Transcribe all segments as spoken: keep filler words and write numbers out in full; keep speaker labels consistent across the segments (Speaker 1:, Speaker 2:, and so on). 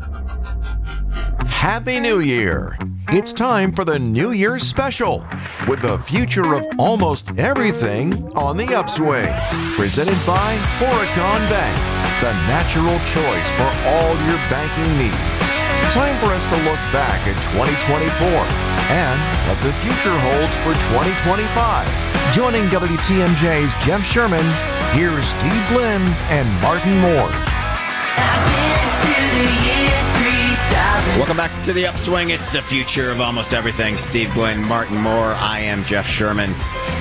Speaker 1: Happy New Year! It's time for the New Year's special with the future of almost everything on the upswing. Presented by Horicon Bank, the natural choice for all your banking needs. Time for us to look back at twenty twenty-four and what the future holds for twenty twenty-five. Joining W T M J's Jeff Sherman, here's Steve Glenn and Martin Moore.
Speaker 2: Welcome back to the Upswing. It's the future of almost everything. Steve Glenn, Martin Moore. I am Jeff Sherman.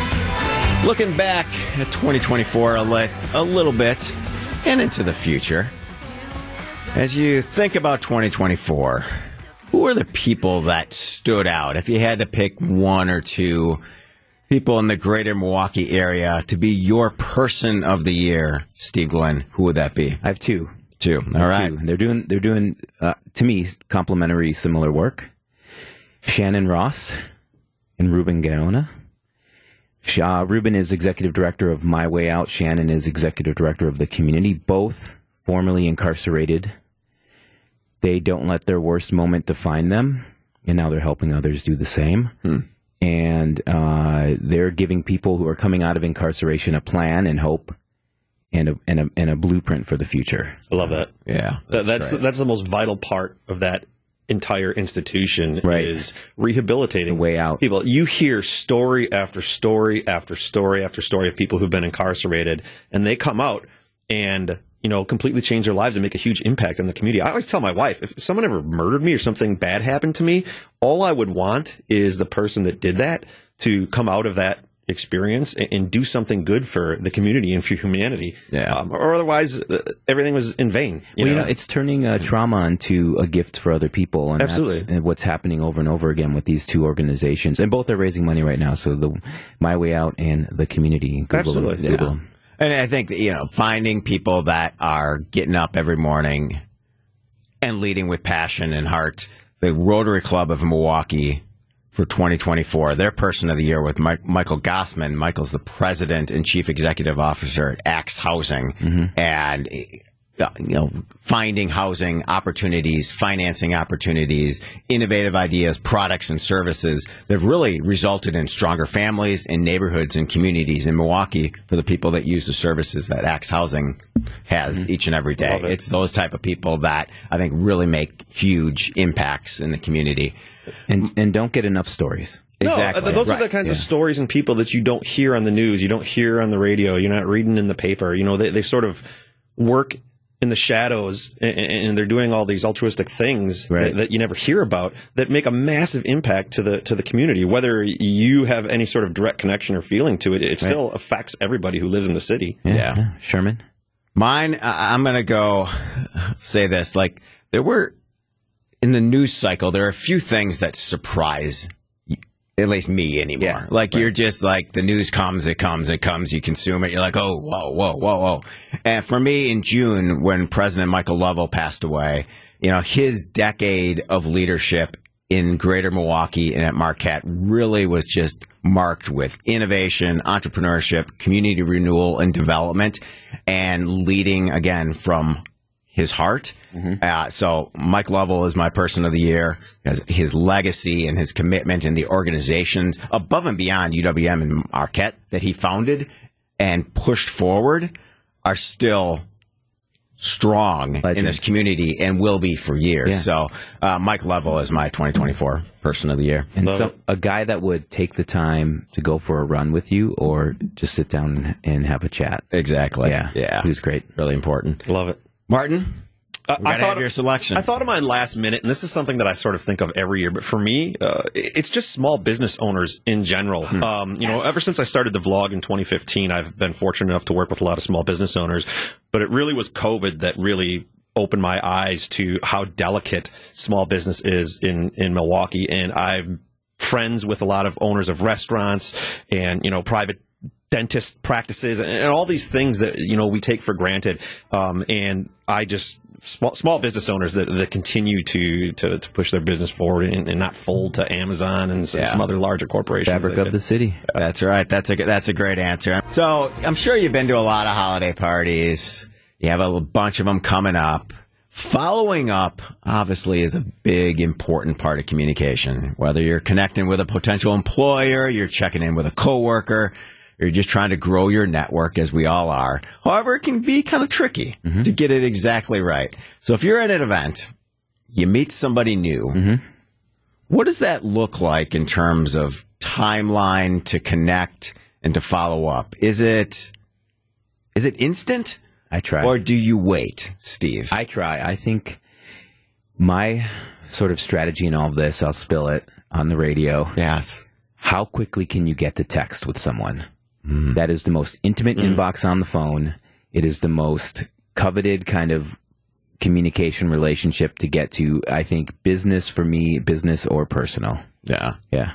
Speaker 2: Looking back at twenty twenty-four a, li- a little bit and into the future. As you think about twenty twenty-four, who are the people that stood out? If you had to pick one or two people in the greater Milwaukee area to be your person of the year, Steve Glenn, who would that be?
Speaker 3: I have two.
Speaker 2: Two. All right.
Speaker 3: Two. They're doing, they're doing uh, to me, complementary, similar work. Shannon Ross and Ruben Gaona. Uh, Ruben is executive director of My Way Out. Shannon is executive director of the community, both formerly incarcerated. They don't let their worst moment define them, and now they're helping others do the same. Hmm. And uh, they're giving people who are coming out of incarceration a plan and hope. And a, and a and a blueprint for the future.
Speaker 4: I love that.
Speaker 2: Yeah,
Speaker 4: that's that's the, that's the most vital part of that entire institution,
Speaker 3: right.
Speaker 4: Is rehabilitating
Speaker 3: the way out.
Speaker 4: People, you hear story after story after story after story of people who've been incarcerated, and they come out and you know completely change their lives and make a huge impact on the community. I always tell my wife, if someone ever murdered me or something bad happened to me, all I would want is the person that did that to come out of that experience and, and do something good for the community and for humanity.
Speaker 2: Yeah.
Speaker 4: Um, or otherwise, uh, everything was in vain. You
Speaker 3: well,
Speaker 4: know?
Speaker 3: you know, it's turning uh, trauma into a gift for other people. And
Speaker 4: Absolutely.
Speaker 3: That's what's happening over and over again with these two organizations. And both are raising money right now. So the My Way Out and the community. Google
Speaker 4: Absolutely.
Speaker 3: Them, Google
Speaker 2: Yeah.
Speaker 3: them.
Speaker 2: And I think that, you know, finding people that are getting up every morning and leading with passion and heart. The Rotary Club of Milwaukee for twenty twenty-four, their person of the year with Mike, Michael Gossman. Michael's the president and chief executive officer at Axe Housing. Mm-hmm. And, uh, you know, finding housing opportunities, financing opportunities, innovative ideas, products and services that have really resulted in stronger families and neighborhoods and communities in Milwaukee for the people that use the services that Axe Housing has mm-hmm. each and every day. It. It's those type of people that I think really make huge impacts in the community.
Speaker 3: And and don't get enough stories.
Speaker 4: No,
Speaker 2: Exactly.
Speaker 4: those
Speaker 2: right.
Speaker 4: are the kinds
Speaker 3: yeah.
Speaker 4: of stories and people that you don't hear on the news, you don't hear on the radio, you're not reading in the paper. You know, they, they sort of work in the shadows and, and they're doing all these altruistic things
Speaker 3: right.
Speaker 4: that, that you never hear about that make a massive impact to the to the community. Whether you have any sort of direct connection or feeling to it, it right. still affects everybody who lives in the city.
Speaker 3: Yeah.
Speaker 2: yeah.
Speaker 3: yeah. Sherman?
Speaker 2: Mine, I'm going to go say this. Like, there were, in the news cycle, there are a few things that surprise at least me anymore.
Speaker 3: Yeah,
Speaker 2: like
Speaker 3: right.
Speaker 2: you're just like the news comes, it comes, it comes, you consume it. You're like, oh, whoa, whoa, whoa, whoa. And for me in June, when President Michael Lovell passed away, you know, his decade of leadership in greater Milwaukee and at Marquette really was just marked with innovation, entrepreneurship, community renewal and development, and leading again from his heart. Mm-hmm. Uh, so Mike Lovell is my person of the year. His, his legacy and his commitment and the organizations above and beyond U W M and Marquette that he founded and pushed forward are still strong Legend. in this community and will be for years. Yeah. So uh, Mike Lovell is my twenty twenty-four person of the year.
Speaker 3: And so, a guy that would take the time to go for a run with you or just sit down and have a chat.
Speaker 2: Exactly.
Speaker 3: Yeah.
Speaker 2: Yeah.
Speaker 3: Who's great.
Speaker 2: Really important.
Speaker 4: Love it.
Speaker 2: Martin?
Speaker 4: Uh,
Speaker 2: We gotta
Speaker 4: I thought
Speaker 2: have your selection.
Speaker 4: I thought of mine last minute, and this is something that I sort of think of every year. But for me, uh, it's just small business owners in general. Hmm. Um, you yes. know, ever since I started the vlog in twenty fifteen, I've been fortunate enough to work with a lot of small business owners. But it really was COVID that really opened my eyes to how delicate small business is in in Milwaukee. And I'm friends with a lot of owners of restaurants and you know private dentist practices and, and all these things that you know we take for granted. Um, and I just small small business owners that, that continue to, to to push their business forward and, and not fold to Amazon and some,
Speaker 2: Yeah.
Speaker 4: some other larger corporations.
Speaker 3: Fabric of the city.
Speaker 2: That's right. That's a that's a great answer. So I'm sure you've been to a lot of holiday parties. You have a bunch of them coming up. Following up, obviously, is a big, important part of communication. Whether you're connecting with a potential employer, you're checking in with a coworker, or you're just trying to grow your network, as we all are. However, it can be kind of tricky mm-hmm. to get it exactly right. So if you're at an event, you meet somebody new, mm-hmm. what does that look like in terms of timeline to connect and to follow up? Is it is it instant?
Speaker 3: I try.
Speaker 2: Or do you wait, Steve?
Speaker 3: I try. I think my sort of strategy in all of this, I'll spill it on the radio.
Speaker 2: Yes.
Speaker 3: How quickly can you get to text with someone? Mm. That is the most intimate mm. inbox on the phone. It is the most coveted kind of communication relationship to get to, I think, business for me, business or personal.
Speaker 2: Yeah.
Speaker 3: Yeah.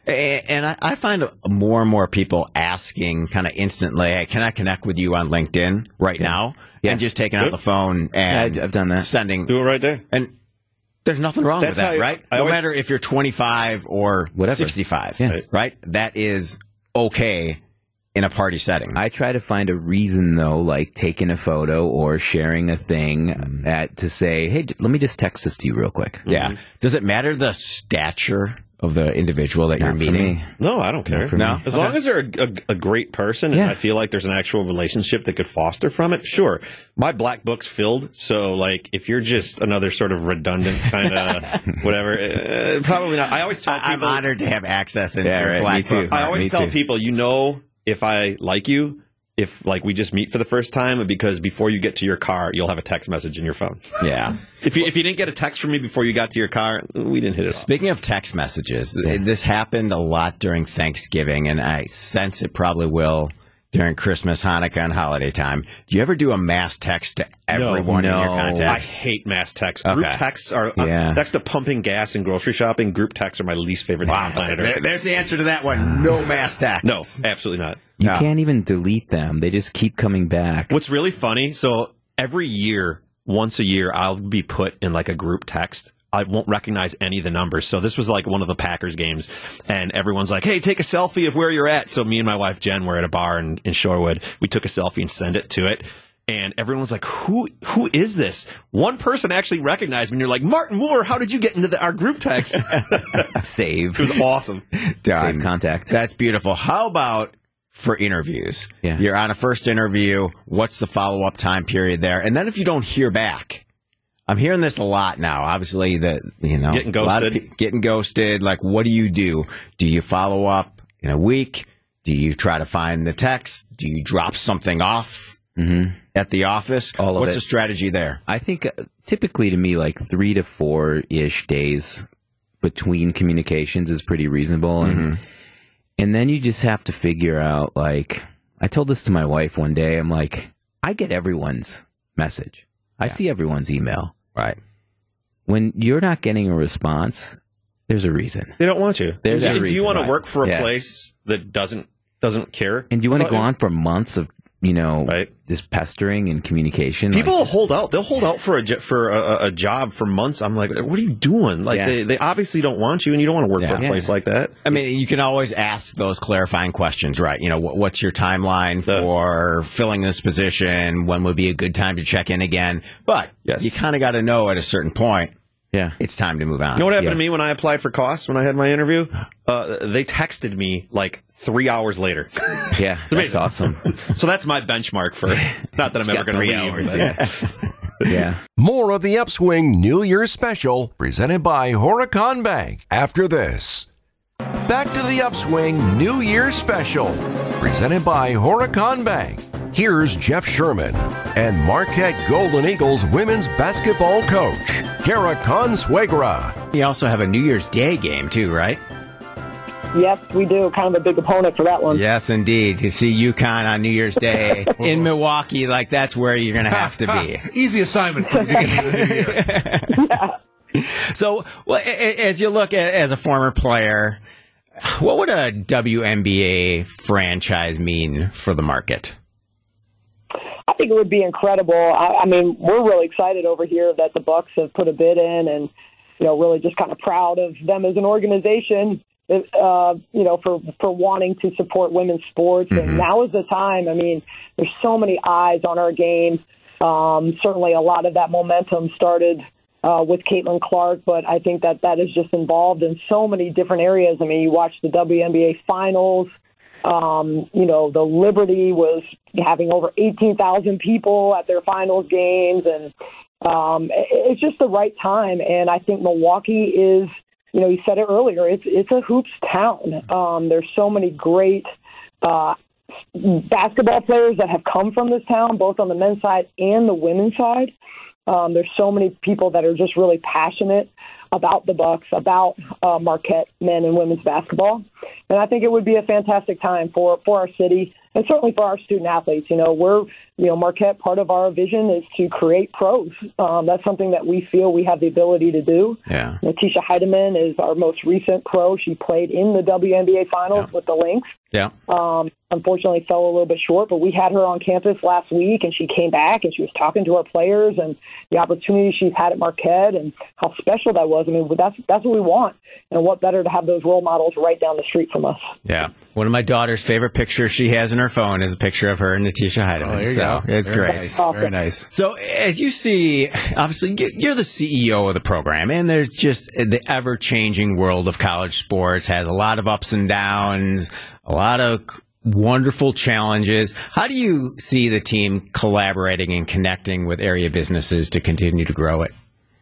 Speaker 2: And I find more and more people asking kind of instantly, hey, can I connect with you on LinkedIn right yeah. now? Yeah. And just taking Good. out the phone and
Speaker 3: yeah, I've done that.
Speaker 2: Sending.
Speaker 4: Do it right there.
Speaker 2: And there's nothing wrong
Speaker 4: That's
Speaker 2: with that,
Speaker 4: you,
Speaker 2: right?
Speaker 4: I
Speaker 2: no
Speaker 4: always,
Speaker 2: matter if you're twenty-five or Whatever. sixty-five, yeah. right? That is okay in a party setting.
Speaker 3: I try to find a reason, though, like taking a photo or sharing a thing at, to say, hey, let me just text this to you real quick.
Speaker 2: Yeah. Mm-hmm. Does it matter the stature of the individual that
Speaker 3: Not
Speaker 2: you're meeting?
Speaker 3: Me.
Speaker 4: No, I don't care.
Speaker 2: No?
Speaker 4: As
Speaker 2: okay.
Speaker 4: long as they're a, a, a great person
Speaker 3: yeah.
Speaker 4: and I feel like there's an actual relationship that could foster from it, sure. My black book's filled, so like if you're just another sort of redundant kind of whatever, uh, probably not. I always tell people...
Speaker 2: I'm honored to have access into
Speaker 3: yeah,
Speaker 2: your
Speaker 3: right,
Speaker 2: black
Speaker 3: me too.
Speaker 2: book.
Speaker 4: I always
Speaker 3: me
Speaker 4: tell
Speaker 3: too.
Speaker 4: people, you know, if I like you, if like we just meet for the first time, because before you get to your car, you'll have a text message in your phone.
Speaker 2: Yeah.
Speaker 4: If you if you didn't get a text from me before you got to your car, we didn't hit it off.
Speaker 2: Speaking of text messages, yeah. this happened a lot during Thanksgiving, and I sense it probably will during Christmas, Hanukkah, and holiday time. Do you ever do a mass text to everyone
Speaker 3: no,
Speaker 2: in your
Speaker 3: no.
Speaker 2: contacts?
Speaker 4: I hate mass texts.
Speaker 2: Okay.
Speaker 4: Group texts are
Speaker 3: yeah.
Speaker 4: uh, next to pumping gas and grocery shopping. Group texts are my least favorite thing on planet Earth.
Speaker 2: There, there's the answer to that one. No mass text.
Speaker 4: No, absolutely not.
Speaker 3: You
Speaker 2: no.
Speaker 3: can't even delete them. They just keep coming back.
Speaker 4: What's really funny, so every year, once a year, I'll be put in like a group text. I won't recognize any of the numbers. So this was like one of the Packers games, and everyone's like, hey, take a selfie of where you're at. So me and my wife, Jen, were at a bar in, in Shorewood. We took a selfie and sent it to it. And everyone was like, who who is this? One person actually recognized me, and you're like, Martin Moore, how did you get into the, our group text?
Speaker 3: Save.
Speaker 4: It was awesome.
Speaker 3: Save contact.
Speaker 2: That's beautiful. How about for interviews?
Speaker 3: Yeah.
Speaker 2: You're on a first interview. What's the follow-up time period there? And then if you don't hear back, I'm hearing this a lot now. Obviously, that you know,
Speaker 4: getting
Speaker 2: a lot
Speaker 4: ghosted.
Speaker 2: of pe- getting ghosted. Like, what do you do? Do you follow up in a week? Do you try to find the text? Do you drop something off
Speaker 3: mm-hmm.
Speaker 2: at the office?
Speaker 3: All of
Speaker 2: What's
Speaker 3: it.
Speaker 2: the strategy there?
Speaker 3: I think uh, typically to me, like three to four ish days between communications is pretty reasonable, and mm-hmm. and then you just have to figure out. Like, I told this to my wife one day. I'm like, I get everyone's message. I see everyone's email.
Speaker 2: Right.
Speaker 3: When you're not getting a response, there's a reason.
Speaker 4: They don't want you.
Speaker 3: There's
Speaker 4: if
Speaker 3: a
Speaker 4: you
Speaker 3: reason
Speaker 4: want to
Speaker 3: why.
Speaker 4: work for a
Speaker 3: Yeah.
Speaker 4: place that doesn't doesn't care,
Speaker 3: And do you want to
Speaker 4: Well,
Speaker 3: go on for months of, you know,
Speaker 4: Right.
Speaker 3: this pestering and communication?
Speaker 4: people
Speaker 3: like,
Speaker 4: will hold out. They'll hold out for a jo- for a, a job for months. I'm like, what are you doing? Like
Speaker 3: Yeah.
Speaker 4: they, they obviously don't want you, and you don't want to work for a
Speaker 3: Yeah.
Speaker 4: place like that.
Speaker 2: I mean, you can always ask those clarifying questions, right? You know, what, what's your timeline
Speaker 4: The-
Speaker 2: for filling this position? When would be a good time to check in again? But
Speaker 4: Yes.
Speaker 2: you kind of got to know at a certain point,
Speaker 3: yeah.
Speaker 2: it's time to move on.
Speaker 4: You know what happened
Speaker 3: Yes.
Speaker 4: to me when I applied for costs when I had my interview? Uh, they texted me like three hours later.
Speaker 3: Yeah, that's
Speaker 4: amazing.
Speaker 3: awesome.
Speaker 4: So that's my benchmark for not that I'm ever going to
Speaker 3: three
Speaker 4: leave.
Speaker 3: hours,
Speaker 4: but-
Speaker 3: yeah. Yeah.
Speaker 1: More of the Upswing New Year's Special presented by Horicon Bank after this. Back to the Upswing New Year's Special presented by Horicon Bank. Here's Jeff Sherman and Marquette Golden Eagles women's basketball coach, Kara Consuegra.
Speaker 2: You also have a New Year's Day game too, right?
Speaker 5: Yep, we do. Kind of a big opponent for that one.
Speaker 2: Yes, indeed. You see UConn on New Year's Day in Milwaukee, like that's where you're going to have to be.
Speaker 6: Easy assignment for the beginning of the new year.
Speaker 5: Yeah.
Speaker 2: So, well, a- as you look at as a former player, what would a W N B A franchise mean for the market?
Speaker 5: I think it would be incredible. I, I mean, we're really excited over here that the Bucks have put a bid in, and you know, really just kind of proud of them as an organization. Uh, you know, for for wanting to support women's sports, mm-hmm. and now is the time. I mean, there's so many eyes on our game. Um, certainly a lot of that momentum started uh, with Caitlin Clark, but I think that that is just involved in so many different areas. I mean, you watch the W N B A Finals. Um, you know, the Liberty was having over eighteen thousand people at their finals games, and um, it's just the right time. And I think Milwaukee is, you know, you said it earlier, it's it's a hoops town. Um, there's so many great uh, basketball players that have come from this town, both on the men's side and the women's side. Um, there's so many people that are just really passionate about the Bucks, about uh, Marquette men and women's basketball. And I think it would be a fantastic time for, for our city and certainly for our student athletes. You know, we're, you know, Marquette, part of our vision is to create pros. Um, that's something that we feel we have the ability to do.
Speaker 2: Yeah.
Speaker 5: Natisha Heidemann is our most recent pro. She played in the W N B A Finals yeah. with the Lynx.
Speaker 2: Yeah.
Speaker 5: Um, unfortunately fell a little bit short, but we had her on campus last week, and she came back, and she was talking to our players and the opportunity she's had at Marquette and how special that was. I mean, that's that's what we want, and what better to have those role models right down the street from us.
Speaker 2: Yeah. One of my daughter's favorite pictures she has in her phone is a picture of her and Natisha Heidemann.
Speaker 7: Oh, there you
Speaker 2: so
Speaker 7: go.
Speaker 2: It's
Speaker 7: Very
Speaker 2: great.
Speaker 7: Nice.
Speaker 5: Awesome.
Speaker 7: Very nice.
Speaker 2: So as you see, obviously, you're the C E O of the program, and there's just the ever-changing world of college sports has a lot of ups and downs, a lot of wonderful challenges. How do you see the team collaborating and connecting with area businesses to continue to grow it?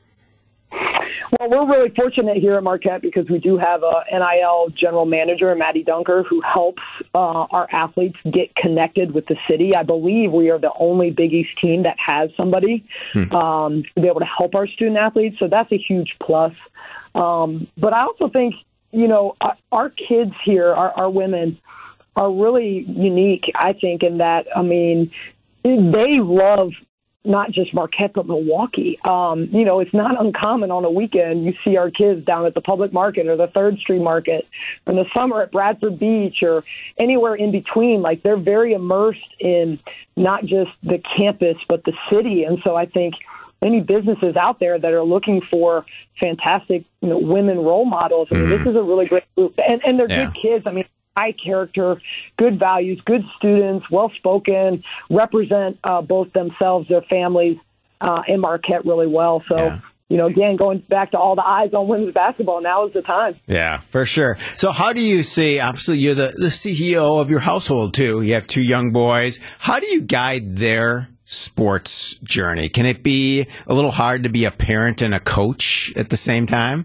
Speaker 5: Well, we're really fortunate here at Marquette because we do have a N I L general manager, Maddie Dunker, who helps uh, our athletes get connected with the city. I believe we are the only Big East team that has somebody hmm. um, to be able to help our student athletes. So that's a huge plus. Um, but I also think, you know, our, our kids here, our, our women, are really unique, I think, in that, I mean, they love not just Marquette, but Milwaukee. Um, you know, it's not uncommon on a weekend. You see our kids down at the Public Market or the Third Street Market, or in the summer at Bradford Beach or anywhere in between. Like, they're very immersed in not just the campus, but the city. And so I think any businesses out there that are looking for fantastic, you know, women role models, I mean, mm-hmm. this is a really great group. And, and they're yeah. good kids. I mean, high character, good values, good students, well-spoken, represent uh, both themselves, their families, uh, and Marquette really well. So, yeah. you know, again, going back to all the eyes on women's basketball, now is the time.
Speaker 2: Yeah, for sure. So how do you see, obviously you're the, the C E O of your household too. You have two young boys. How do you guide their sports journey? Can it be a little hard to be a parent and a coach at the same time?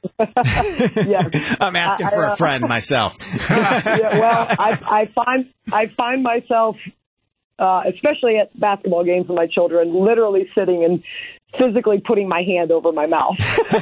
Speaker 5: Yes.
Speaker 2: I'm asking I, for uh, a friend myself.
Speaker 5: yeah, well, I, I find I find myself, uh, especially at basketball games with my children, literally sitting and physically putting my hand over my mouth.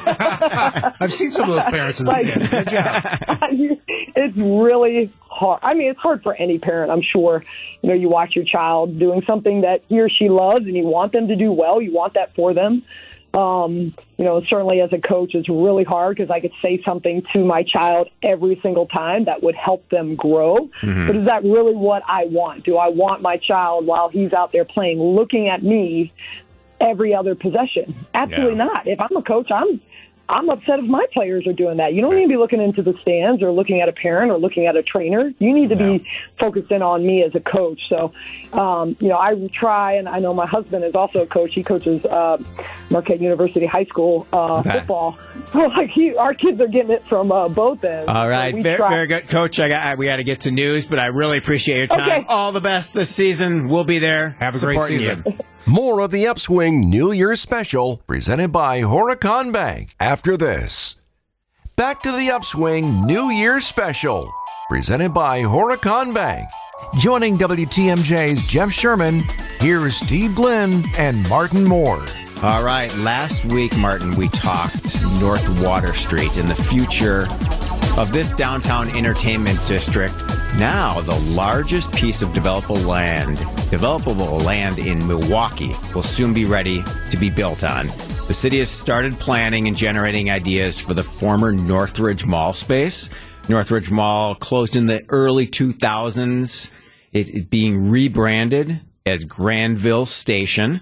Speaker 7: I've seen some of those parents in the like, stand. Good job.
Speaker 5: It's really hard. I mean, it's hard for any parent, I'm sure. You know, you watch your child doing something that he or she loves, and you want them to do well. You want that for them. Um, you know, certainly as a coach, it's really hard because I could say something to my child every single time that would help them grow. Mm-hmm. But is that really what I want? Do I want my child, while he's out there playing, looking at me every other possession? Absolutely yeah. not. If I'm a coach, I'm I'm upset if my players are doing that. You don't need to be looking into the stands or looking at a parent or looking at a trainer. You need to be focused in on me as a coach. So, um, you know, I try, and I know my husband is also a coach. He coaches uh, Marquette University High School uh, okay. football. So, like, he, our kids are getting it from uh, both ends.
Speaker 2: All right,
Speaker 5: so
Speaker 2: very, very good, Coach. I got I, we got to get to news, but I really appreciate your time.
Speaker 5: Okay.
Speaker 2: All the best this season. We'll be there.
Speaker 7: Have a great season.
Speaker 2: You.
Speaker 1: More of the Upswing New Year's Special presented by Horicon Bank after this. Back to the Upswing New Year's Special presented by Horicon Bank. Joining W T M J's Jeff Sherman, here's Steve Glenn and Martin Moore.
Speaker 2: All right, last week, Martin, we talked North Water Street and the future of this downtown entertainment district. Now, the largest piece of developable land, developable land in Milwaukee will soon be ready to be built on. The city has started planning and generating ideas for the former Northridge Mall space. Northridge Mall closed in the early two thousands. It, it being rebranded as Granville Station.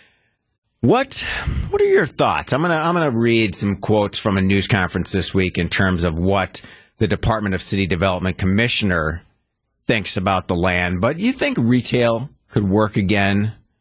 Speaker 2: What what are your thoughts? I'm gonna I'm gonna read some quotes from a news conference this week in terms of what the Department of City Development Commissioner thinks about the land. But you think retail could work again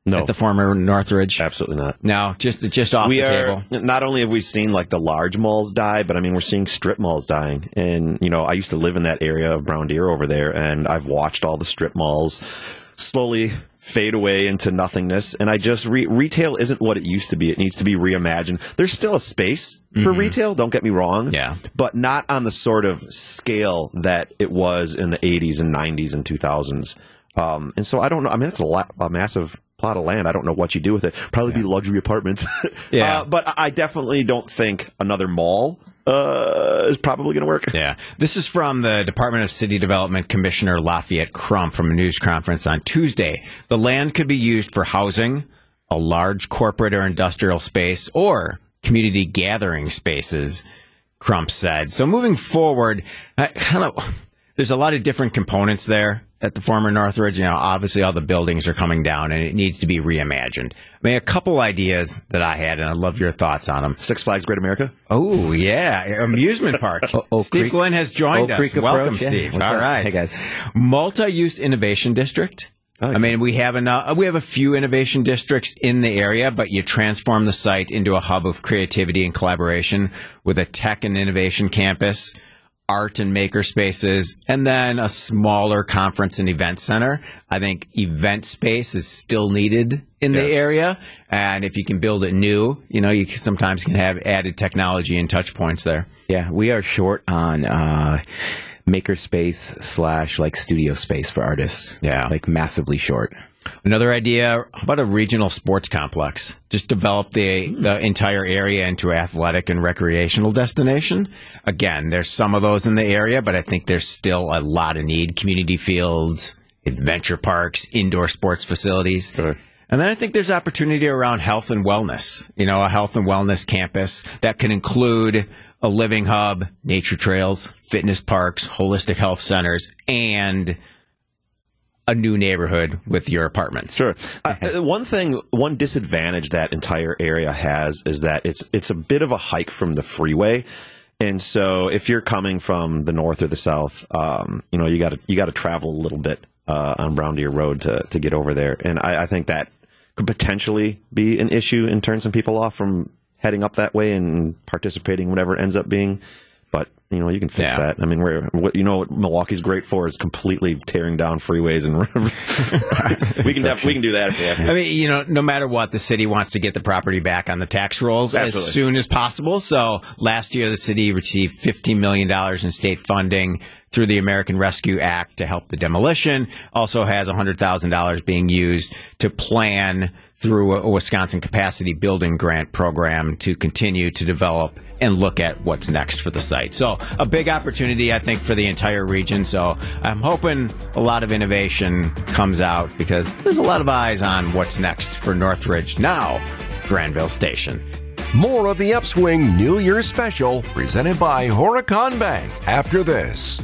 Speaker 4: No.
Speaker 2: at the former Northridge?
Speaker 4: Absolutely not.
Speaker 2: No, just just off
Speaker 4: we
Speaker 2: the
Speaker 4: are,
Speaker 2: table.
Speaker 4: Not only have we seen like the large malls die, but I mean, we're seeing strip malls dying. And, you know, I used to live in that area of Brown Deer over there, and I've watched all the strip malls slowly fade away into nothingness. And I just, re- retail isn't what it used to be. It needs to be reimagined. There's still a space for
Speaker 2: Mm-hmm.
Speaker 4: retail, don't get me wrong.
Speaker 2: Yeah.
Speaker 4: But not on the sort of scale that it was in the eighties and nineties and two thousands. Um, and so I don't know. I mean, it's a lot, a massive plot of land. I don't know what you do with it. Probably be luxury apartments.
Speaker 2: Yeah.
Speaker 4: Uh, but I definitely don't think another mall uh, is probably going to work.
Speaker 2: Yeah. This is from the Department of City Development Commissioner Lafayette Crump from a news conference on Tuesday. The land could be used for housing, a large corporate or industrial space, or community gathering spaces, Crump said. So moving forward, I kind of, there's a lot of different components there at the former Northridge. You know, obviously all the buildings are coming down and it needs to be reimagined. I mean, a couple ideas that I had, and I'd love your thoughts on them.
Speaker 4: Six Flags Great America?
Speaker 2: Oh, yeah. Amusement park.
Speaker 3: O- Oak
Speaker 2: Steve
Speaker 3: Creek-
Speaker 2: Glenn has joined
Speaker 3: Oak
Speaker 2: us.
Speaker 3: Creek
Speaker 2: Welcome,
Speaker 3: approach, yeah.
Speaker 2: Steve.
Speaker 3: What's
Speaker 2: All
Speaker 3: up?
Speaker 2: right.
Speaker 3: Hey, guys.
Speaker 2: Multi-use innovation district. I mean, we have enough, we have a few innovation districts in the area, but you transform the site into a hub of creativity and collaboration with a tech and innovation campus, art and maker spaces, and then a smaller conference and event center. I think event space is still needed in the
Speaker 4: Yes.
Speaker 2: area. And if you can build it new, you know, you can- sometimes can have added technology and touch points there.
Speaker 3: Yeah, we are short on uh, maker space slash like studio space for artists.
Speaker 2: Yeah.
Speaker 3: Like massively short.
Speaker 2: Another idea, how about a regional sports complex? Just develop the, the entire area into an athletic and recreational destination. Again, there's some of those in the area, but I think there's still a lot of need. Community fields, adventure parks, indoor sports facilities.
Speaker 4: Sure.
Speaker 2: And then I think there's opportunity around health and wellness. You know, a health and wellness campus that can include a living hub, nature trails, fitness parks, holistic health centers, and a new neighborhood with your apartments.
Speaker 4: Sure. Uh, one thing, one disadvantage that entire area has is that it's it's a bit of a hike from the freeway, and so if you're coming from the north or the south, um, you know you got to you got to travel a little bit uh, on Brown Deer Road to to get over there, and I, I think that could potentially be an issue and turn some people off from heading up that way and participating in whatever it ends up being. But you know, you can fix
Speaker 2: Yeah.
Speaker 4: that. I mean, we're what you know what Milwaukee's great for is completely tearing down freeways and we can def- we can do that if we have to.
Speaker 2: I mean, you know, no matter what, the city wants to get the property back on the tax rolls as
Speaker 4: Absolutely.
Speaker 2: soon as possible. So last year, the city received fifteen million dollars in state funding through the American Rescue Act to help the demolition. Also has one hundred thousand dollars being used to plan through a Wisconsin Capacity Building Grant program to continue to develop and look at what's next for the site. So a big opportunity, I think, for the entire region. So I'm hoping a lot of innovation comes out because there's a lot of eyes on what's next for Northridge, now Granville Station.
Speaker 1: More of the Upswing New Year's Special presented by Horicon Bank after this.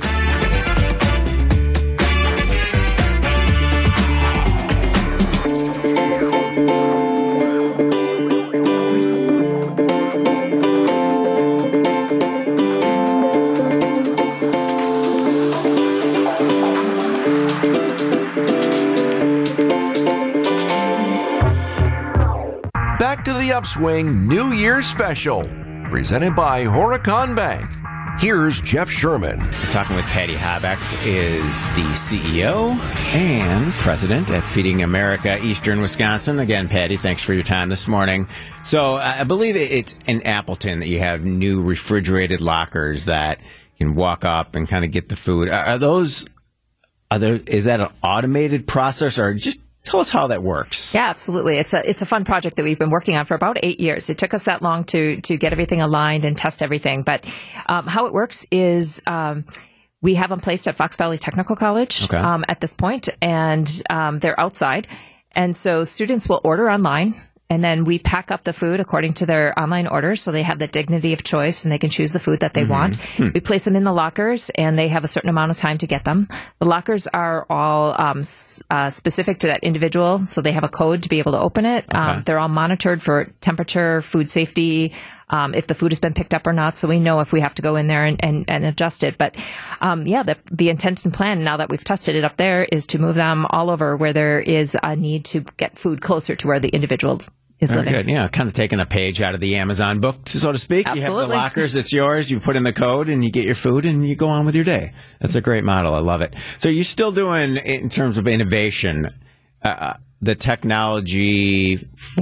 Speaker 1: Back to the Upswing New Year's Special, presented by Horicon Bank. Here's Jeff Sherman.
Speaker 2: We're talking with Patty Habeck, is the C E O and president at Feeding America Eastern Wisconsin. Again, Patty, thanks for your time this morning. So I believe it's in Appleton that you have new refrigerated lockers that you can walk up and kind of get the food. Are, are those, are there, is that an automated process, or just tell us how that works?
Speaker 6: Yeah, absolutely. It's a it's a fun project that we've been working on for about eight years. It took us that long to to get everything aligned and test everything. But um, how it works is um, we have them placed at Fox Valley Technical College
Speaker 2: Okay.
Speaker 6: um, at this point, and um, they're outside. And so students will order online. And then we pack up the food according to their online orders, so they have the dignity of choice and they can choose the food that they
Speaker 2: Mm-hmm.
Speaker 6: want.
Speaker 2: Hmm.
Speaker 6: We place them in the lockers, and they have a certain amount of time to get them. The lockers are all um, s- uh, specific to that individual, so they have a code to be able to open it. Um, they're all monitored for temperature, food safety, um, if the food has been picked up or not, so we know if we have to go in there and, and, and adjust it. But um, yeah, the, the intent and plan, now that we've tested it up there, is to move them all over where there is a need to get food closer to where the individual is
Speaker 2: Very
Speaker 6: living.
Speaker 2: good. Yeah, kind of taking a page out of the Amazon book, so to speak.
Speaker 6: Absolutely.
Speaker 2: You have the lockers, it's yours, you put in the code, and you get your food, and you go on with your day. That's a great model. I love it. So you're still doing, in terms of innovation, uh, the technology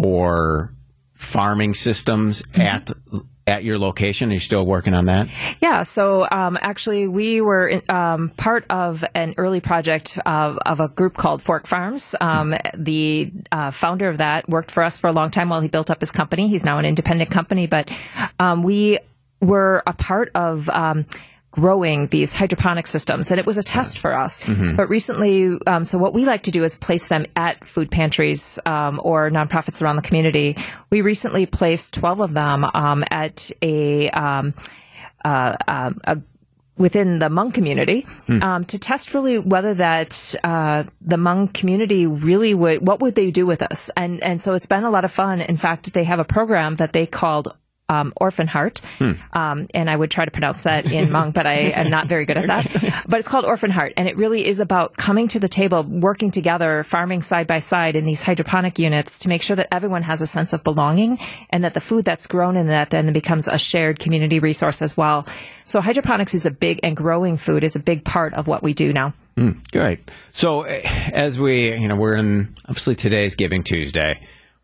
Speaker 2: for farming systems mm-hmm. at at your location. Are you still working on that?
Speaker 6: Yeah. So um, actually, we were um, part of an early project of, of a group called Fork Farms. Um, the uh, founder of that worked for us for a long time while he built up his company. He's now an independent company, but um, we were a part of um, growing these hydroponic systems, and it was a test for us. Mm-hmm. But recently, um, so what we like to do is place them at food pantries um, or nonprofits around the community. We recently placed twelve of them um, at a, um, uh, um, a within the Hmong community mm. um, to test really whether that uh, the Hmong community really would, what would they do with us? And and so it's been a lot of fun. In fact, they have a program that they called Um, Orphan Heart, hmm. um, and I would try to pronounce that in Hmong, but I am not very good at that. But it's called Orphan Heart, and it really is about coming to the table, working together, farming side by side in these hydroponic units to make sure that everyone has a sense of belonging, and that the food that's grown in that then becomes a shared community resource as well. So hydroponics is a big, and growing food is a big part of what we do now.
Speaker 2: Mm, great. So as we, you know, we're in, obviously today's Giving Tuesday.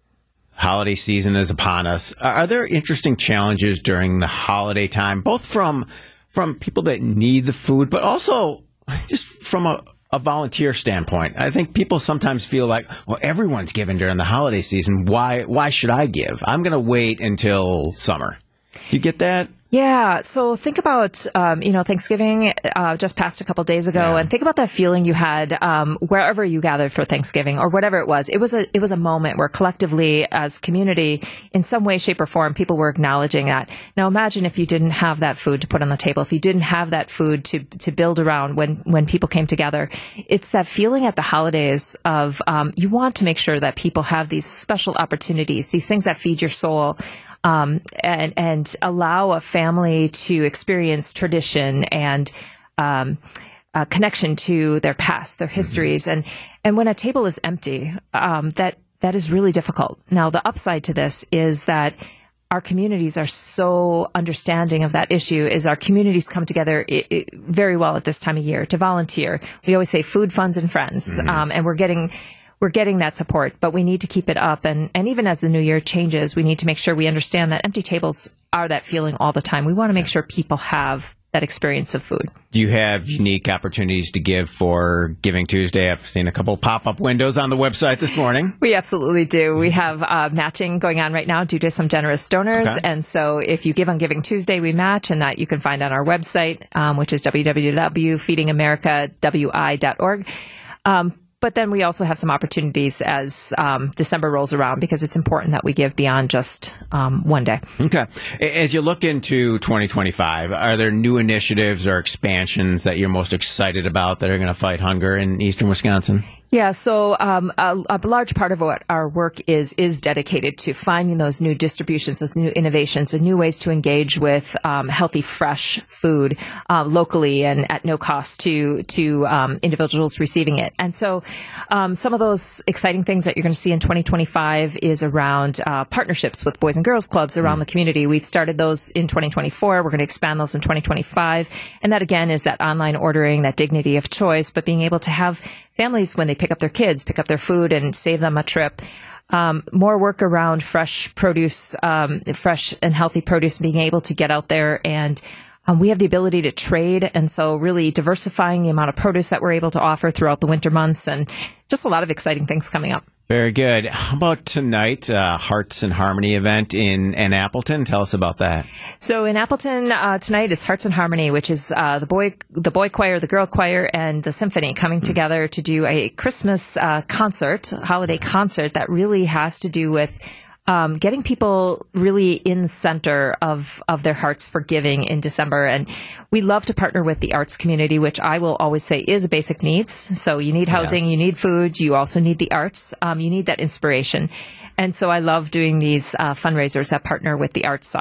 Speaker 2: Holiday season is upon us. Are there interesting challenges during the holiday time, both from from people that need the food, but also just from a, a volunteer standpoint? I think people sometimes feel like, well, everyone's giving during the holiday season. Why why should I give? I'm going to wait until summer. Do you get that?
Speaker 6: Yeah. So think about, um, you know, Thanksgiving uh, just passed a couple days ago, yeah. and think about that feeling you had um, wherever you gathered for Thanksgiving or whatever it was. It was a it was a moment where collectively, as community, in some way, shape, or form, people were acknowledging that. Now, imagine if you didn't have that food to put on the table, if you didn't have that food to to build around when when people came together. It's that feeling at the holidays of um, you want to make sure that people have these special opportunities, these things that feed your soul. Um, and, and allow a family to experience tradition and um, a connection to their past, their histories. And, and when a table is empty, um, that that is really difficult. Now, the upside to this is that our communities are so understanding of that issue, is our communities come together I- I very well at this time of year to volunteer. We always say food, funds, and friends. Mm-hmm. Um, and we're getting... We're getting that support, but we need to keep it up. And, and even as the new year changes, we need to make sure we understand that empty tables are that feeling all the time. We want to make sure people have that experience of food.
Speaker 2: Do you have unique opportunities to give for Giving Tuesday? I've seen a couple pop-up windows on the website this morning.
Speaker 6: We absolutely do. We have uh, matching going on right now due to some generous donors. Okay. And so if you give on Giving Tuesday, we match, and that you can find on our website, um, which is w w w dot feeding america w i dot org. Um, But then we also have some opportunities as um, December rolls around, because it's important that we give beyond just um, one day.
Speaker 2: Okay. As you look into twenty twenty-five, are there new initiatives or expansions that you're most excited about that are going to fight hunger in eastern Wisconsin?
Speaker 6: Yeah, so um, a, a large part of what our work is is dedicated to finding those new distributions, those new innovations, and new ways to engage with um, healthy, fresh food uh, locally and at no cost to to um, individuals receiving it. And so um, some of those exciting things that you're going to see in twenty twenty-five is around uh, partnerships with Boys and Girls Clubs around mm. the community. We've started those in twenty twenty-four. We're going to expand those in twenty twenty-five. And that, again, is that online ordering, that dignity of choice, but being able to have families, when they pick up their kids, pick up their food and save them a trip. Um, more work around fresh produce, um, fresh and healthy produce, being able to get out there, and um, we have the ability to trade. And so really diversifying the amount of produce that we're able to offer throughout the winter months, and just a lot of exciting things coming up.
Speaker 2: Very good. How about tonight, uh, Hearts and Harmony event in, in Appleton? Tell us about that.
Speaker 6: So in Appleton uh, tonight is Hearts and Harmony, which is uh, the boy the boy choir, the girl choir, and the symphony coming mm. together to do a Christmas uh, concert, holiday concert that really has to do with Um, getting people really in the center of, of their hearts for giving in December. And we love to partner with the arts community, which I will always say is a basic needs. So you need housing, yes. you need food, you also need the arts, um, you need that inspiration. And so I love doing these uh, fundraisers that partner with the arts side.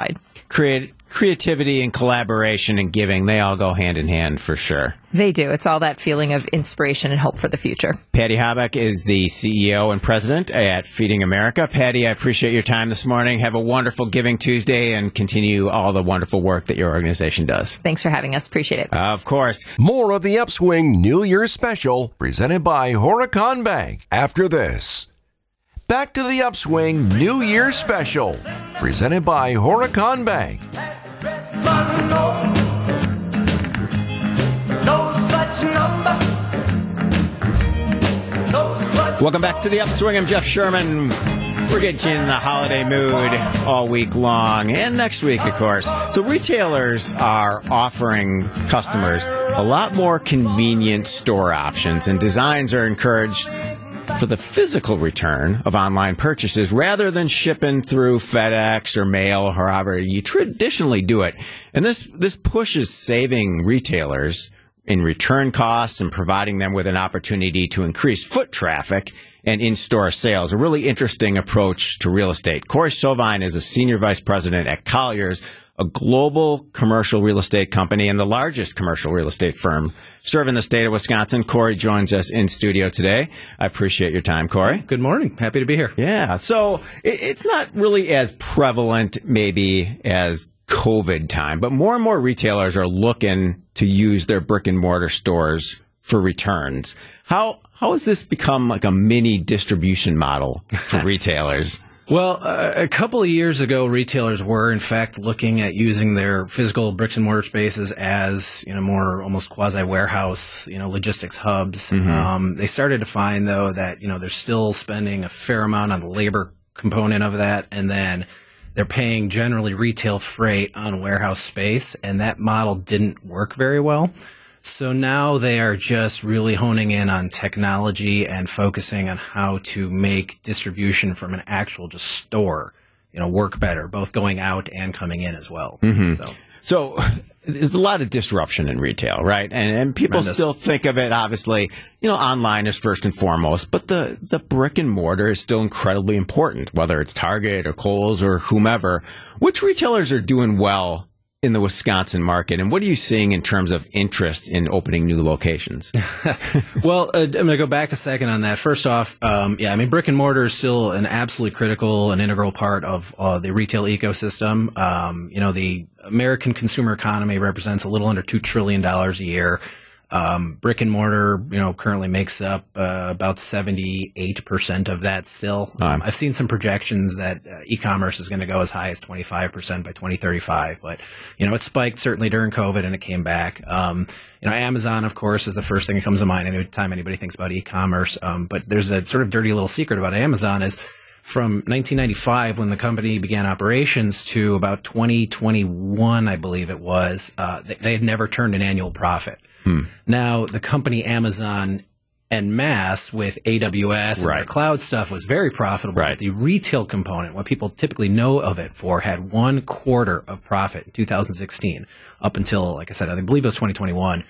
Speaker 2: create creativity and collaboration and giving, they all go hand in hand for sure.
Speaker 6: They do. It's all that feeling of inspiration and hope for the future.
Speaker 2: Patty Habeck is the C E O and president at Feeding America. Patty, I appreciate your time this morning. Have a wonderful Giving Tuesday and continue all the wonderful work that your organization does.
Speaker 6: Thanks for having us. Appreciate it.
Speaker 2: Of course.
Speaker 1: More of the Upswing New Year's special presented by Horicon Bank after this. Back to the Upswing New Year's special presented by Horicon Bank.
Speaker 2: Welcome back to the Upswing. I'm Jeff Sherman. We're getting you in the holiday mood all week long and next week, of course. So retailers are offering customers a lot more convenient store options, and designs are encouraged for the physical return of online purchases rather than shipping through FedEx or mail or however you traditionally do it. And this, this pushes saving retailers in return costs and providing them with an opportunity to increase foot traffic and in-store sales. A really interesting approach to real estate. Corey Sovine is a senior vice president at Colliers, a global commercial real estate company and the largest commercial real estate firm serving the state of Wisconsin. Corey joins us in studio today. I appreciate your time, Corey.
Speaker 8: Good morning. Happy to be here.
Speaker 2: Yeah. So it's not really as prevalent maybe as COVID time, but more and more retailers are looking to use their brick and mortar stores for returns. How how has this become like a mini distribution model for retailers?
Speaker 8: Well, uh, a couple of years ago, retailers were, in fact, looking at using their physical bricks and mortar spaces as, you know, more almost quasi-warehouse, you know, logistics hubs. Mm-hmm. Um, they started to find, though, that, you know, they're still spending a fair amount on the labor component of that, and then they're paying generally retail freight on warehouse space, and that model didn't work very well. So now they are just really honing in on technology and focusing on how to make distribution from an actual just store, you know, work better, both going out and coming in as well.
Speaker 2: Mm-hmm.
Speaker 8: So,
Speaker 2: so there's a lot of disruption in retail, right? And and people
Speaker 8: Tremendous.
Speaker 2: still think of it, obviously, you know, online is first and foremost, but the, the brick and mortar is still incredibly important, whether it's Target or Kohl's or whomever. Which retailers are doing well in the Wisconsin market, and what are you seeing in terms of interest in opening new locations?
Speaker 8: Well, uh, I'm going to go back a second on that. First off, um, yeah, I mean, brick and mortar is still an absolutely critical and integral part of uh, the retail ecosystem. Um, you know, the American consumer economy represents a little under two trillion dollars a year. Um, brick and mortar, you know, currently makes up uh, about seventy-eight percent of that still. Um, I've seen some projections that uh, e-commerce is going to go as high as twenty-five percent by twenty thirty-five, but, you know, it spiked certainly during COVID and it came back. Um, you know, Amazon, of course, is the first thing that comes to mind anytime anybody thinks about e-commerce. Um, but there's a sort of dirty little secret about Amazon is from nineteen ninety-five, when the company began operations, to about twenty twenty-one, I believe it was, uh, they, they had never turned an annual profit. Hmm. Now, the company Amazon en masse with A W S and
Speaker 2: right.
Speaker 8: their cloud stuff was very profitable.
Speaker 2: Right.
Speaker 8: But the retail component, what people typically know of it for, had one quarter of profit in two thousand sixteen, up until, like I said, I believe it was twenty twenty-one.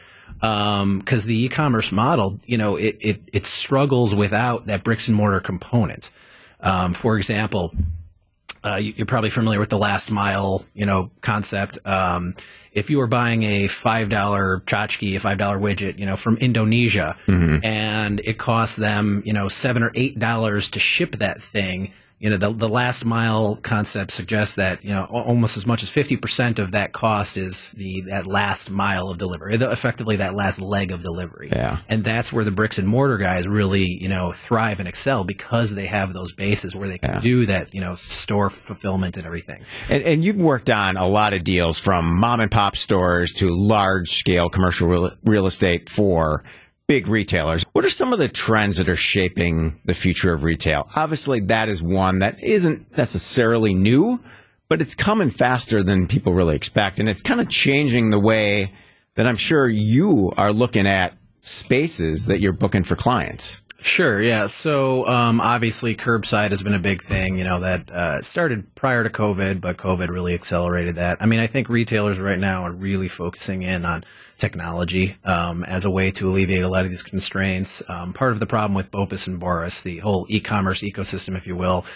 Speaker 8: Um, cause the e-commerce model, you know, it, it, it struggles without that bricks and mortar component. Um, for example, uh, you, you're probably familiar with the last mile, you know, concept. Um, if you were buying a five dollar tchotchke, a five dollar widget, you know, from Indonesia, mm-hmm. and it costs them, you know, seven or eight dollars to ship that thing, you know, the, the last mile concept suggests that, you know, almost as much as fifty percent of that cost is the, that last mile of delivery, effectively that last leg of delivery.
Speaker 2: Yeah.
Speaker 8: And that's where the bricks and mortar guys really, you know, thrive and excel, because they have those bases where they can yeah. do that, you know, store fulfillment and everything.
Speaker 2: And, and you've worked on a lot of deals from mom and pop stores to large scale commercial real, real estate for big retailers. What are some of the trends that are shaping the future of retail? Obviously, that is one that isn't necessarily new, but it's coming faster than people really expect. And it's kind of changing the way that I'm sure you are looking at spaces that you're booking for clients.
Speaker 8: Sure, yeah. So um, obviously, curbside has been a big thing, you know, that uh, started prior to COVID, but COVID really accelerated that. I mean, I think retailers right now are really focusing in on technology um, as a way to alleviate a lot of these constraints. Um, part of the problem with BOPUS and Boris, the whole e-commerce ecosystem, if you will,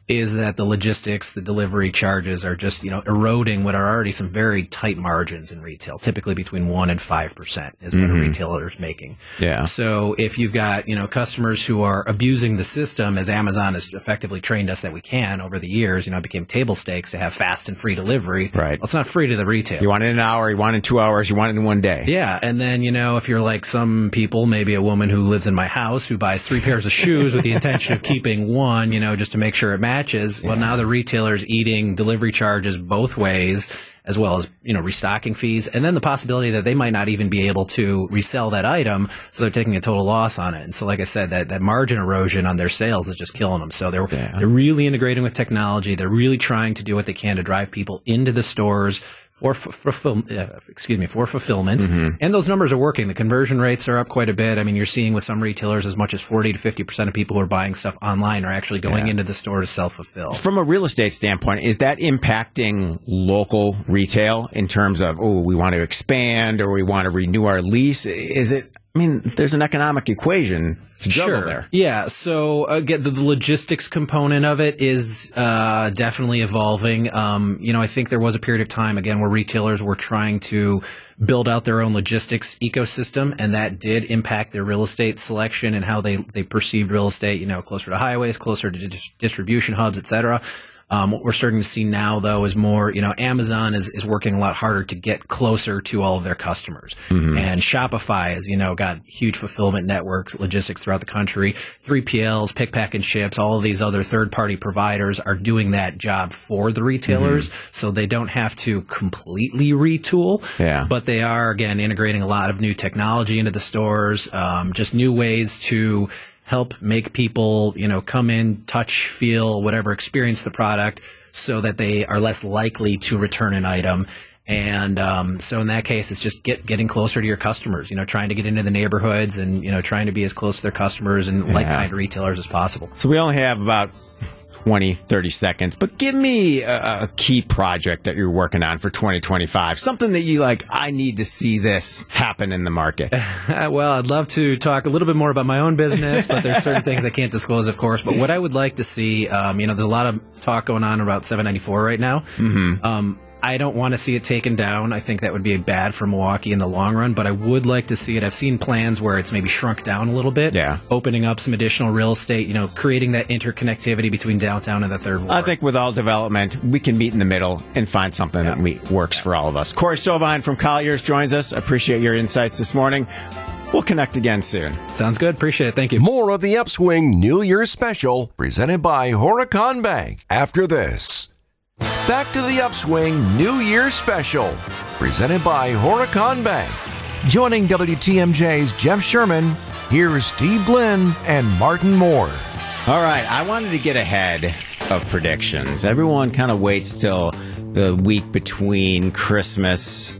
Speaker 8: is that the logistics, the delivery charges are just, you know, eroding what are already some very tight margins in retail, typically between one and five percent is what mm-hmm. a retailer is making.
Speaker 2: Yeah.
Speaker 8: So if you've got, you know, customers who are abusing the system, as Amazon has effectively trained us that we can over the years, you know, it became table stakes to have fast and free delivery.
Speaker 2: Right.
Speaker 8: Well, it's not free to the retailer.
Speaker 2: You want it in an hour, you want it in two hours, you want it in one day.
Speaker 8: Yeah. And then, you know, if you're like some people, maybe a woman who lives in my house who buys three pairs of shoes with the intention of keeping one, you know, just to make sure it matches. Well, yeah. now the retailer's eating delivery charges both ways, as well as, you know, restocking fees, and then the possibility that they might not even be able to resell that item, so they're taking a total loss on it. And so, like I said, that, that margin erosion on their sales is just killing them. So they're yeah. they're really integrating with technology. They're really trying to do what they can to drive people into the stores for fulfill, uh, excuse me, for fulfillment. Mm-hmm. And those numbers are working. The conversion rates are up quite a bit. I mean, you're seeing with some retailers as much as forty to fifty percent of people who are buying stuff online are actually going yeah. into the store to self-fulfill.
Speaker 2: From a real estate standpoint, is that impacting local retail in terms of, oh, we want to expand or we want to renew our lease? Is it, I mean, there's an economic equation to juggle
Speaker 8: sure.
Speaker 2: there.
Speaker 8: Yeah. So again, the, the logistics component of it is uh, definitely evolving. Um, you know, I think there was a period of time, again, where retailers were trying to build out their own logistics ecosystem, and that did impact their real estate selection and how they, they perceived real estate, you know, closer to highways, closer to dis- distribution hubs, et cetera. Um, what we're starting to see now, though, is more, you know, Amazon is, is working a lot harder to get closer to all of their customers. Mm-hmm. And Shopify has, you know, got huge fulfillment networks, logistics throughout the country. three P Ls, Pick, Pack, and Ships, all of these other third-party providers are doing that job for the retailers, mm-hmm. so they don't have to completely retool.
Speaker 2: Yeah.
Speaker 8: But they are, again, integrating a lot of new technology into the stores, um, just new ways to help make people, you know, come in, touch, feel, whatever, experience the product so that they are less likely to return an item. And um, so in that case, it's just get, getting closer to your customers, you know, trying to get into the neighborhoods and, you know, trying to be as close to their customers and yeah. like-kind retailers as possible.
Speaker 2: So we only have about twenty, thirty seconds, but give me a, a key project that you're working on for twenty twenty-five. Something that you like, I need to see this happen in the market.
Speaker 8: Well, I'd love to talk a little bit more about my own business, but there's certain things I can't disclose, of course. But what I would like to see, um, you know, there's a lot of talk going on about seven ninety-four right now. Mm-hmm. Um, I don't want to see it taken down. I think that would be bad for Milwaukee in the long run, but I would like to see it. I've seen plans where it's maybe shrunk down a little bit.
Speaker 2: Yeah.
Speaker 8: Opening up some additional real estate, you know, creating that interconnectivity between downtown and the third ward.
Speaker 2: I think with all development, we can meet in the middle and find something yeah. that we, works yeah. for all of us. Corey Stovine from Colliers joins us. Appreciate your insights this morning. We'll connect again soon.
Speaker 8: Sounds good. Appreciate it. Thank you.
Speaker 1: More of the Upswing New Year's Special presented by Horicon Bank after this. Back to the Upswing New Year's Special, presented by Horicon Bank. Joining W T M J's Jeff Sherman, here's Steve Blinn and Martin Moore.
Speaker 2: All right, I wanted to get ahead of predictions. Everyone kind of waits till the week between Christmas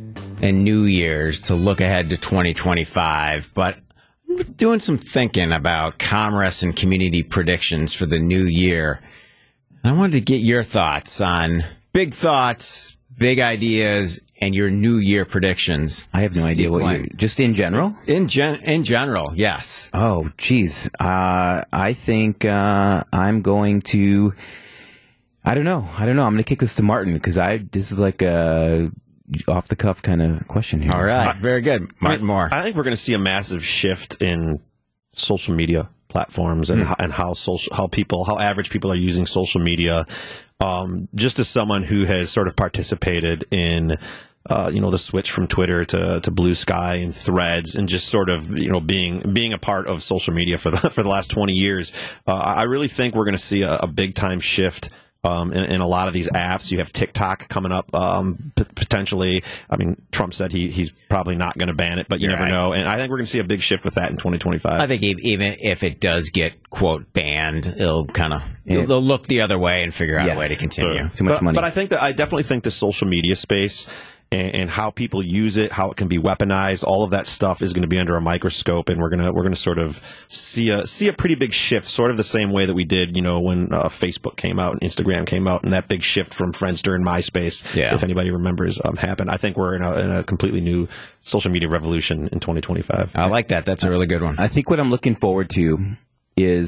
Speaker 2: and New Year's to look ahead to twenty twenty-five, but I'm doing some thinking about Commerce and community predictions for the new year. I wanted to get your thoughts on big thoughts, big ideas, and your New Year predictions.
Speaker 3: I have no
Speaker 2: Steve
Speaker 3: idea what
Speaker 2: Blinn.
Speaker 3: you just in general.
Speaker 2: In gen, in general, yes.
Speaker 3: Oh, geez. Uh, I think uh, I'm going to. I don't know. I don't know. I'm going to kick this to Martin because I. This is like a off the cuff kind of question here.
Speaker 2: All right, very good, Martin Moore.
Speaker 4: I think we're going to see a massive shift in social media platforms and mm. and how social how people how average people are using social media. Um, just as someone who has sort of participated in uh, you know the switch from Twitter to to Blue Sky and Threads, and just sort of you know being being a part of social media for the for the last twenty years, uh, I really think we're going to see a, a big time shift. Um, in, in a lot of these apps. You have TikTok coming up, um, p- potentially. I mean, Trump said he he's probably not going to ban it, but you
Speaker 2: yeah,
Speaker 4: never know. And I think we're going to see a big shift with that in twenty twenty-five.
Speaker 2: I think even if it does get, quote, banned, it'll kind of, yeah. they'll look the other way and figure out yes. a way to continue.
Speaker 3: Too much
Speaker 4: but,
Speaker 3: money.
Speaker 4: But I think that I definitely think the social media space and, and how people use it, how it can be weaponized, all of that stuff is going to be under a microscope, and we're gonna we're gonna sort of see a see a pretty big shift, sort of the same way that we did, you know, when uh, Facebook came out and Instagram came out, and that big shift from Friendster and MySpace,
Speaker 2: yeah.
Speaker 4: if anybody remembers, um, happened. I think we're in a, in a completely new social media revolution in twenty twenty-five.
Speaker 2: I like that. That's a really good one.
Speaker 3: I think what I'm looking forward to is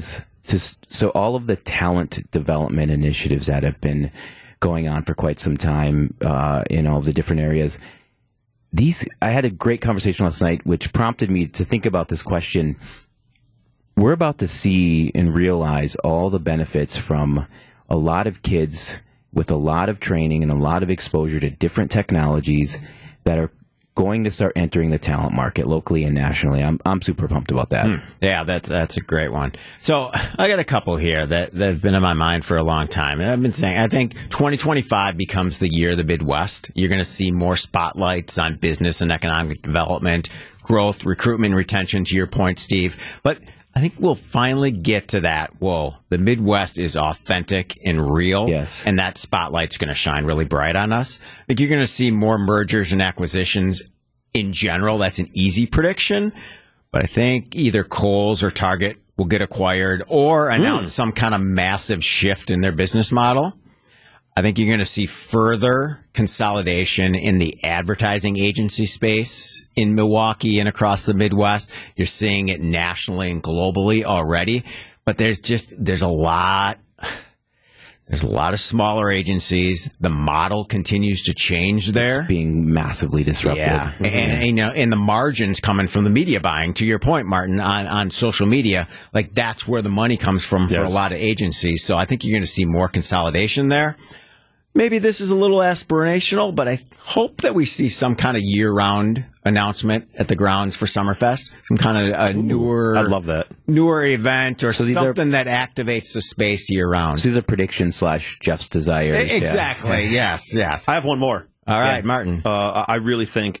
Speaker 3: to, so all of the talent development initiatives that have been going on for quite some time uh, in all of the different areas. These, I had a great conversation last night, which prompted me to think about this question. We're about to see and realize all the benefits from a lot of kids with a lot of training and a lot of exposure to different technologies that are going to start entering the talent market locally and nationally. I'm I'm super pumped about that.
Speaker 2: Hmm. Yeah, that's that's a great one. So I got a couple here that, that have been in my mind for a long time. And I've been saying, I think twenty twenty-five becomes the year of the Midwest. You're going to see more spotlights on business and economic development, growth, recruitment, retention, to your point, Steve. But I think we'll finally get to that. Whoa, the Midwest is authentic and real.
Speaker 3: Yes.
Speaker 2: And that spotlight's going to shine really bright on us. I think you're going to see more mergers and acquisitions in general. That's an easy prediction. But I think either Kohl's or Target will get acquired or announce mm. some kind of massive shift in their business model. I think you're going to see further consolidation in the advertising agency space in Milwaukee and across the Midwest. You're seeing it nationally and globally already, but there's just, there's a lot, there's a lot of smaller agencies. The model continues to change there.
Speaker 3: It's being massively disrupted.
Speaker 2: Yeah. Mm-hmm. And, and, you know, and the margins coming from the media buying, to your point, Martin, on, on social media, like that's where the money comes from for
Speaker 4: yes.
Speaker 2: a lot of agencies. So I think you're going to see more consolidation there. Maybe this is a little aspirational, but I hope that we see some kind of year-round announcement at the grounds for Summerfest, some kind of a newer,
Speaker 4: I love that
Speaker 2: newer event or
Speaker 3: so
Speaker 2: something
Speaker 3: are,
Speaker 2: that activates the space year-round.
Speaker 3: So these are predictions slash Jeff's desires.
Speaker 2: Exactly. Yes. Yes. yes.
Speaker 4: I have one more.
Speaker 2: All right,
Speaker 4: yeah.
Speaker 2: Martin.
Speaker 4: Uh, I really think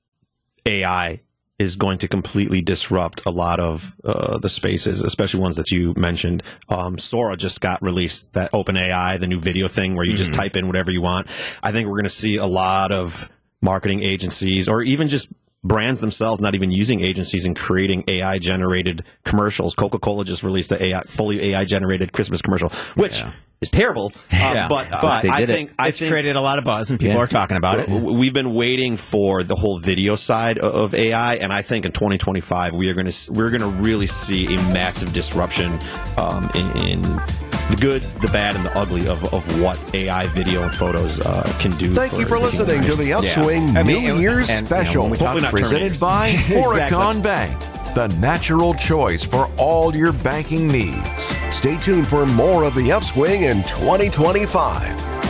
Speaker 4: A I is going to completely disrupt a lot of uh, the spaces, especially ones that you mentioned. Um, Sora just got released, that OpenAI, the new video thing where you mm-hmm. just type in whatever you want. I think we're going to see a lot of marketing agencies or even just brands themselves not even using agencies and creating A I-generated commercials. Coca-Cola just released a AI, fully A I-generated Christmas commercial, which yeah. is terrible. Um,
Speaker 2: yeah.
Speaker 4: But, uh,
Speaker 2: but
Speaker 4: I think
Speaker 2: it.
Speaker 4: I
Speaker 2: it's
Speaker 4: think,
Speaker 2: created a lot of buzz, and people
Speaker 3: yeah.
Speaker 2: are talking about it.
Speaker 4: We've been waiting for the whole video side of A I, and I think in twenty twenty-five we are going to we're going to really see a massive disruption um, in, in the good, the bad, and the ugly of, of what A I video and photos uh, can do.
Speaker 1: Thank
Speaker 4: for
Speaker 1: you for listening to the Upswing
Speaker 2: yeah. I mean,
Speaker 1: New
Speaker 2: and,
Speaker 1: Year's
Speaker 2: and,
Speaker 1: special,
Speaker 2: you know,
Speaker 1: presented by Oricon Bank, the natural choice for all your banking needs. Stay tuned for more of the Upswing in twenty twenty-five.